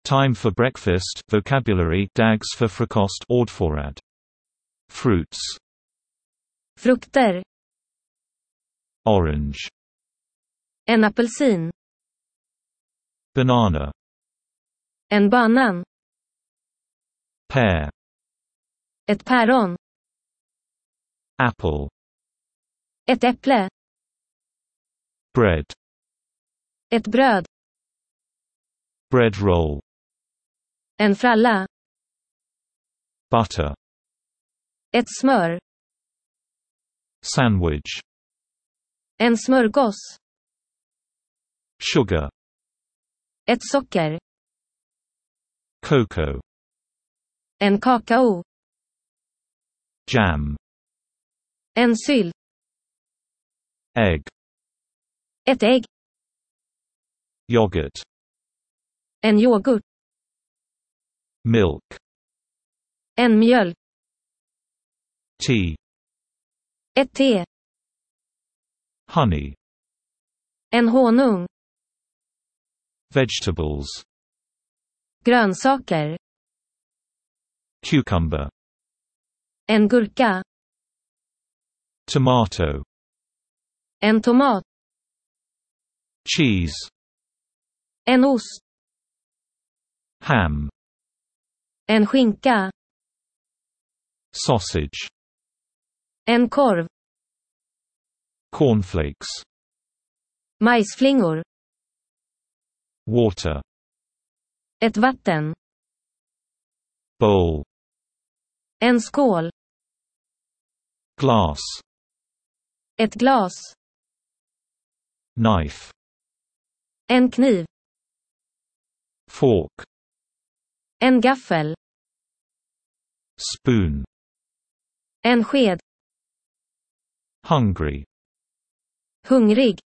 Time for breakfast vocabulary dags för frukost ordförråd. Fruits. Frukter. Orange. En apelsin. Banana. En banan. Pear. Ett päron. Apple. Ett äpple. Bread. Ett bröd. Bread roll. En fralla. Butter. Ett smör. Sandwich. En smörgås. Sugar. Ett socker. Cocoa. En kakao. Jam. En sylt. Egg. Ett ägg. Yogurt. En yoghurt. Milk. En mjölk. Tea. Ett te. Honey. En honung. Vegetables. Grönsaker. Cucumber. En gurka. Tomato. En tomat. Cheese. En ost. Ham. En skinka. Sausage. En korv. Cornflakes. Majsflingor. Water. Ett vatten. Bowl. En skål. Glass. Ett glas. Knife. En kniv. Fork. En gaffel. Spoon. En sked. Hungry. Hungrig.